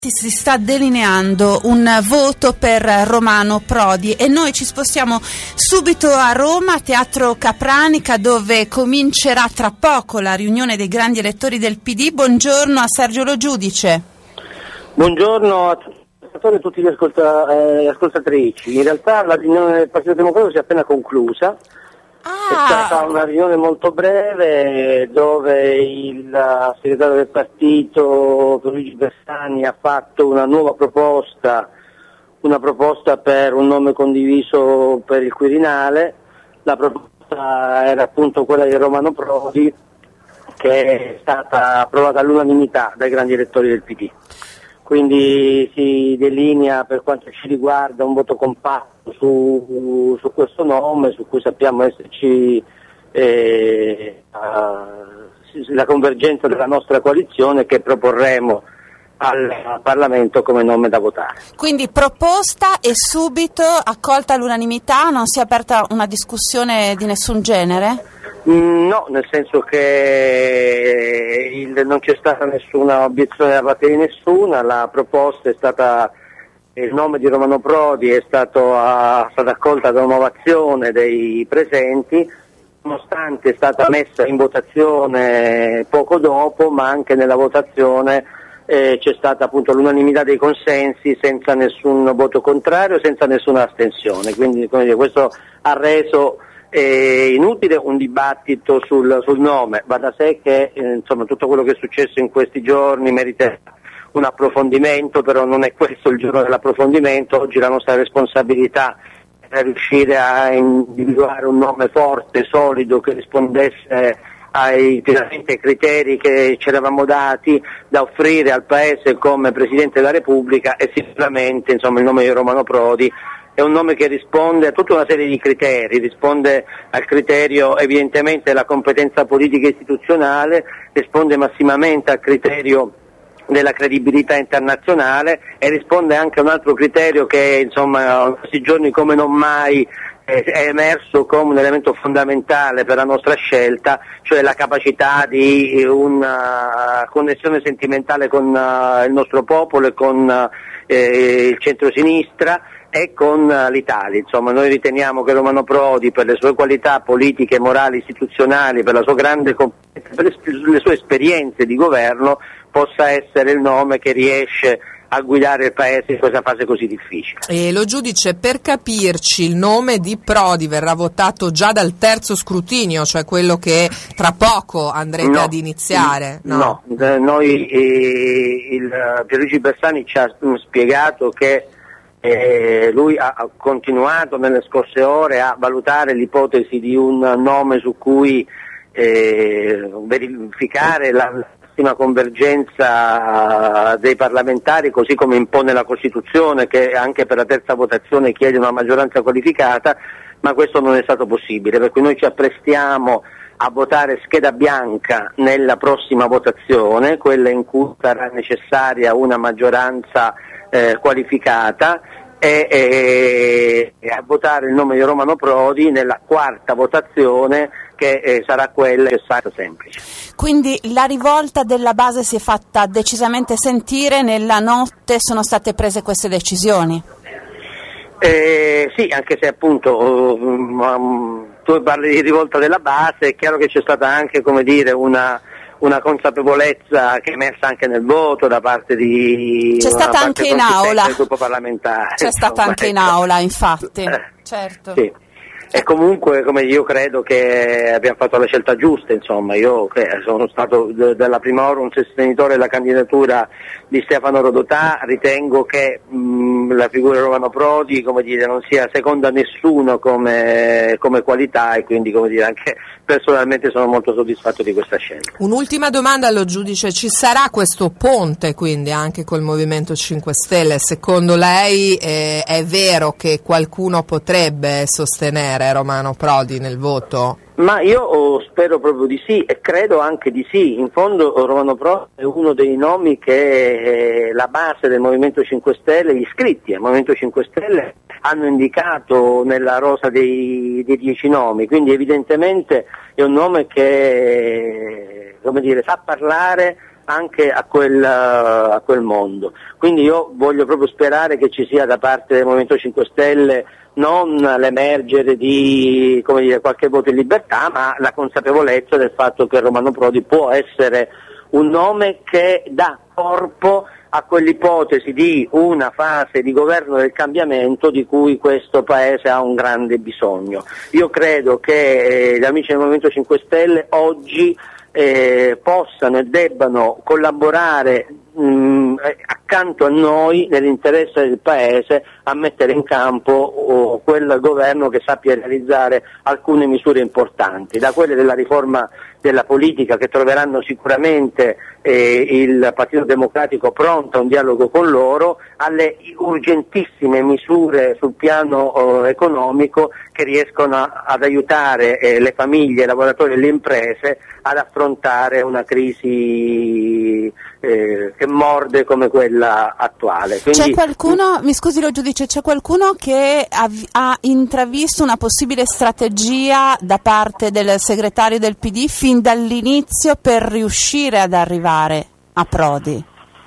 Si sta delineando un voto per Romano Prodi e noi ci spostiamo subito a Roma, Teatro Capranica, dove comincerà tra poco la riunione dei grandi elettori del PD. Buongiorno a Sergio Lo Giudice. Buongiorno a tutti gli ascoltatrici. In realtà la riunione del Partito Democratico si è appena conclusa. È stata una riunione molto breve dove il segretario del partito, Luigi Bersani, ha fatto una nuova proposta per un nome condiviso per il Quirinale. La proposta era appunto quella di Romano Prodi, che è stata approvata all'unanimità dai grandi elettori del PD. Quindi si delinea, per quanto ci riguarda, un voto compatto su questo nome, su cui sappiamo esserci la convergenza della nostra coalizione, che proporremo al Parlamento come nome da votare. Quindi proposta e subito accolta all'unanimità, non si è aperta una discussione di nessun genere? No, nel senso che non c'è stata nessuna obiezione da parte di nessuna. La proposta è stata, il nome di Romano Prodi è stata accolta da un'ovazione dei presenti, nonostante è stata messa in votazione poco dopo, ma anche nella votazione c'è stata appunto l'unanimità dei consensi, senza nessun voto contrario, senza nessuna astensione. Quindi, come dire, questo ha reso inutile un dibattito sul nome. Va da sé che insomma tutto quello che è successo in questi giorni merita un approfondimento, però non è questo il giorno dell'approfondimento. Oggi la nostra responsabilità è riuscire a individuare un nome forte, solido, che rispondesse pienamente ai criteri che ci eravamo dati da offrire al Paese come Presidente della Repubblica, e sicuramente insomma il nome di Romano Prodi è un nome che risponde a tutta una serie di criteri, risponde al criterio evidentemente della competenza politica e istituzionale, risponde massimamente al criterio della credibilità internazionale e risponde anche a un altro criterio che insomma in questi giorni come non mai è emerso come un elemento fondamentale per la nostra scelta, cioè la capacità di una connessione sentimentale con il nostro popolo e con il centro-sinistra e con l'Italia. Insomma, noi riteniamo che Romano Prodi, per le sue qualità politiche, morali, istituzionali, per la sua grande competenza, per le sue esperienze di governo, possa essere il nome che riesce a guidare il Paese in questa fase così difficile. E Lo Giudice, per capirci, il nome di Prodi verrà votato già dal terzo scrutinio, cioè quello che tra poco andrete ad iniziare? No, noi Pierluigi Bersani ci ha spiegato che lui ha continuato nelle scorse ore a valutare l'ipotesi di un nome su cui verificare la massima convergenza dei parlamentari, così come impone la Costituzione, che anche per la terza votazione chiede una maggioranza qualificata, ma questo non è stato possibile, per cui noi ci apprestiamo a votare scheda bianca nella prossima votazione, quella in cui sarà necessaria una maggioranza qualificata, e a votare il nome di Romano Prodi nella quarta votazione, che sarà quella che sarà semplice. Quindi la rivolta della base si è fatta decisamente sentire, nella notte sono state prese queste decisioni? Sì, anche se appunto tu parli di rivolta della base, è chiaro che c'è stata anche, come dire, una consapevolezza che è emersa anche nel voto da parte di c'è stata anche in aula del gruppo parlamentare. C'è stata anche in aula, infatti. Certo. Sì. E comunque, come io credo che abbiamo fatto la scelta giusta, insomma, io sono stato dalla prima ora un sostenitore della candidatura di Stefano Rodotà, ritengo che la figura di Romano Prodi, come dire, non sia seconda a nessuno come qualità, e quindi, come dire, anche personalmente sono molto soddisfatto di questa scelta. Un'ultima domanda allo Giudice: ci sarà questo ponte quindi anche col Movimento 5 Stelle? Secondo lei è vero che qualcuno potrebbe sostenere Romano Prodi nel voto? Ma io spero proprio di sì, e credo anche di sì. In fondo Romano Prodi è uno dei nomi che la base del Movimento 5 Stelle, gli iscritti al Movimento 5 Stelle hanno indicato nella rosa dei 10 nomi, quindi evidentemente è un nome che, come dire, sa parlare anche a quel mondo. Quindi io voglio proprio sperare che ci sia da parte del Movimento 5 Stelle non l'emergere di, come dire, qualche voto in libertà, ma la consapevolezza del fatto che Romano Prodi può essere un nome che dà corpo a quell'ipotesi di una fase di governo del cambiamento di cui questo Paese ha un grande bisogno. Io credo che gli amici del Movimento 5 Stelle oggi possano e debbano collaborare accanto a noi nell'interesse del Paese a mettere in campo quel governo che sappia realizzare alcune misure importanti, da quelle della riforma della politica che troveranno sicuramente il Partito Democratico pronto a un dialogo con loro, alle urgentissime misure sul piano economico che riescono ad aiutare le famiglie, i lavoratori e le imprese ad affrontare una crisi che morde come quella attuale. Quindi, c'è qualcuno, mi scusi lo giudice, c'è qualcuno che ha intravisto una possibile strategia da parte del segretario del PD fin dall'inizio per riuscire ad arrivare a Prodi?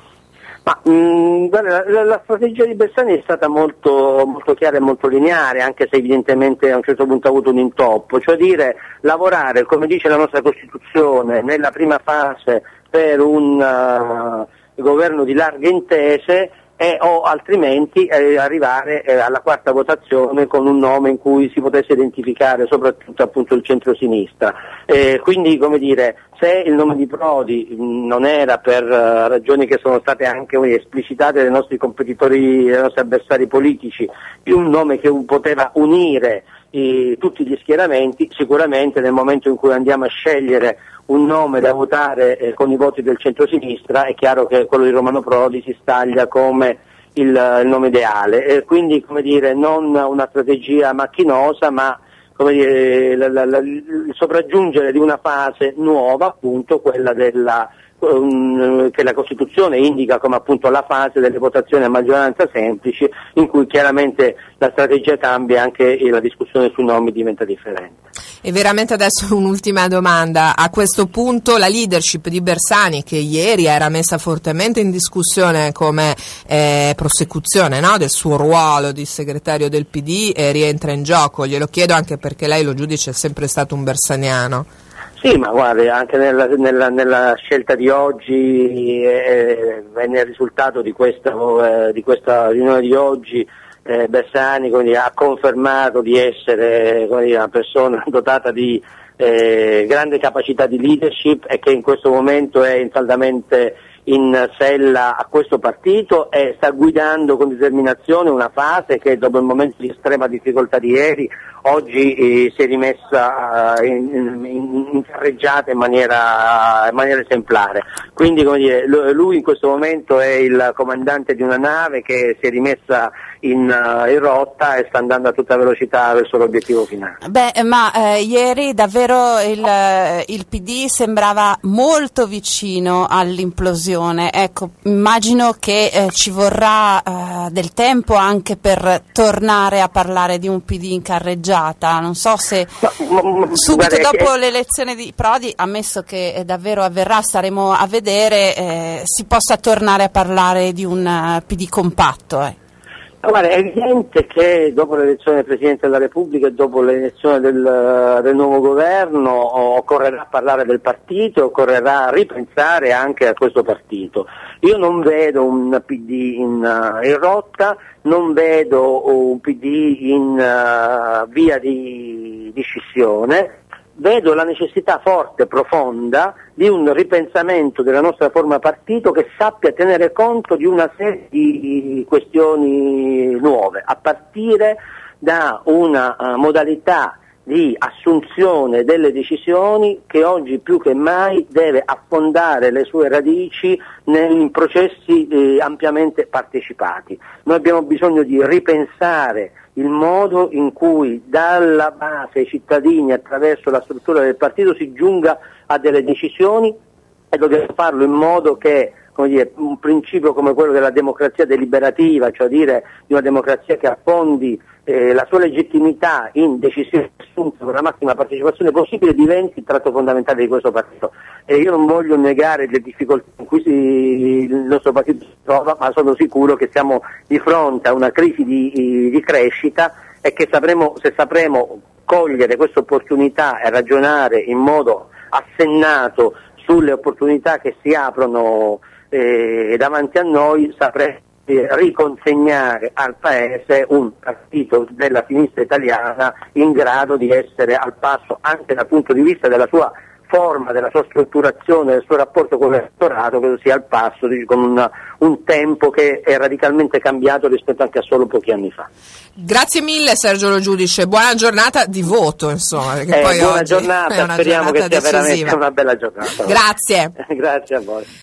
Ma guarda, la strategia di Bersani è stata molto, molto chiara e molto lineare, anche se evidentemente a un certo punto ha avuto un intoppo, cioè dire lavorare, come dice la nostra Costituzione, nella prima fase per un governo di larghe intese o altrimenti arrivare alla quarta votazione con un nome in cui si potesse identificare soprattutto appunto il centro-sinistra. Quindi, come dire, se il nome di Prodi non era per ragioni che sono state anche esplicitate dai nostri competitori, dai nostri avversari politici, più un nome che poteva unire tutti gli schieramenti, sicuramente nel momento in cui andiamo a scegliere un nome da votare con i voti del centro-sinistra è chiaro che quello di Romano Prodi si staglia come il nome ideale, quindi, come dire, non una strategia macchinosa, ma come dire, il sopraggiungere di una fase nuova, appunto quella che la Costituzione indica come appunto la fase delle votazioni a maggioranza semplici, in cui chiaramente la strategia cambia, anche la discussione sui nomi diventa differente. E veramente adesso un'ultima domanda: a questo punto la leadership di Bersani, che ieri era messa fortemente in discussione come prosecuzione, no, del suo ruolo di segretario del PD, rientra in gioco? Glielo chiedo anche perché lei, lo giudice, è sempre stato un bersaniano. Sì, ma guardi, anche nella scelta di oggi e nel risultato di questa riunione di oggi, Bersani ha confermato di essere una persona dotata di grande capacità di leadership e che in questo momento è insaldamente in sella a questo partito e sta guidando con determinazione una fase che, dopo il momento di estrema difficoltà di ieri, oggi si è rimessa in carreggiata in maniera esemplare. Quindi, come dire, lui in questo momento è il comandante di una nave che si è rimessa in rotta e sta andando a tutta velocità verso l'obiettivo finale. Ieri davvero il PD sembrava molto vicino all'implosione. Ecco, immagino che ci vorrà del tempo anche per tornare a parlare di un PD in carreggiata. Non so se subito dopo l'elezione di Prodi, ammesso che davvero avverrà, staremo a vedere, si possa tornare a parlare di un PD compatto. Guarda, è evidente che dopo l'elezione del Presidente della Repubblica e dopo l'elezione del nuovo governo occorrerà parlare del partito, occorrerà ripensare anche a questo partito. Io non vedo un PD in rotta, non vedo un PD in via di scissione. Vedo la necessità forte, profonda, di un ripensamento della nostra forma partito che sappia tenere conto di una serie di questioni nuove, a partire da una modalità di assunzione delle decisioni che oggi più che mai deve affondare le sue radici in processi ampiamente partecipati. Noi abbiamo bisogno di ripensare il modo in cui dalla base ai cittadini, attraverso la struttura del partito, si giunga a delle decisioni, e dobbiamo farlo in modo che come dire, un principio come quello della democrazia deliberativa, cioè dire di una democrazia che affondi la sua legittimità in decisioni assunte con la massima partecipazione possibile, diventi il tratto fondamentale di questo partito. E io non voglio negare le difficoltà in cui il nostro partito si trova, ma sono sicuro che siamo di fronte a una crisi di crescita e che se sapremo cogliere questa opportunità e ragionare in modo assennato sulle opportunità che si aprono davanti a noi, sapremo riconsegnare al Paese un partito della sinistra italiana in grado di essere al passo anche dal punto di vista della sua forma, della sua strutturazione, del suo rapporto con l'elettorato, che sia al passo con un tempo che è radicalmente cambiato rispetto anche a solo pochi anni fa. Grazie mille Sergio Lo Giudice, buona giornata di voto, insomma, perché poi buona oggi giornata, è una speriamo giornata che sia decisiva. veramente una bella giornata. Grazie. Grazie a voi.